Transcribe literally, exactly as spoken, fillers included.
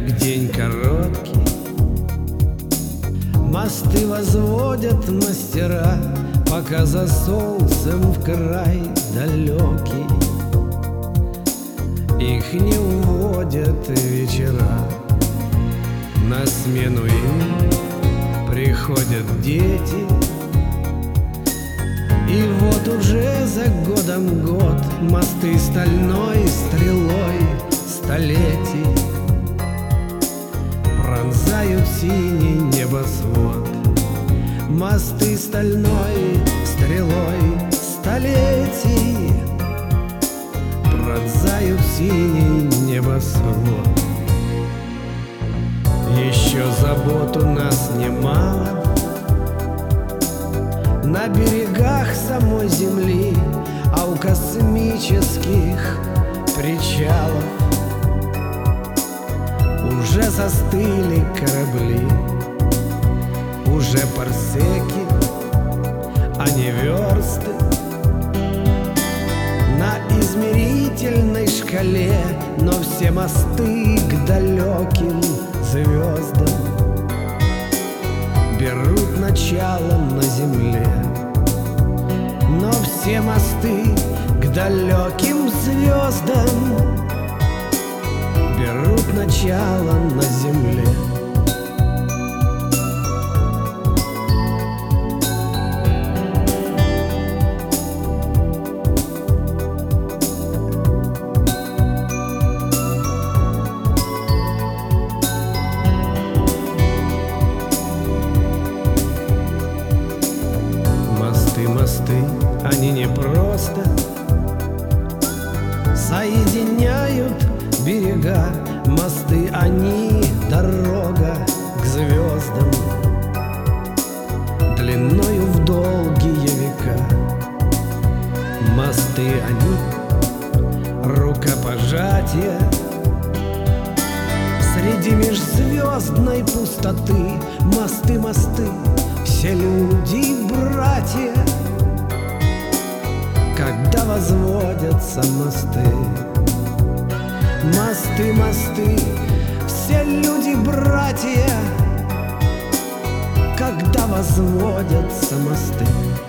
как день короткий. Мосты возводят мастера, пока за солнцем в край далекий. Их не уводят вечера, на смену им приходят дети. И вот уже за годом год мосты стальной стрелой столетий пронзают синий небосвод. Мосты стальной стрелой столетий пронзают синий небосвод. Еще забот у нас немало на берегах самой земли, а у космических причалов уже застыли корабли. Уже парсеки, а не версты на измерительной шкале, но все мосты к далеким звездам берут начало на земле. Но все мосты к далеким звездам берут начало на земле. Мосты, они не просто соединяют берега. Мосты, они дорога к звездам, длиною в долгие века. Мосты, они рукопожатия среди межзвездной пустоты. Мосты, мосты, все люди братья, когда возводятся мосты. Мосты, мосты, все люди братья, когда возводятся мосты.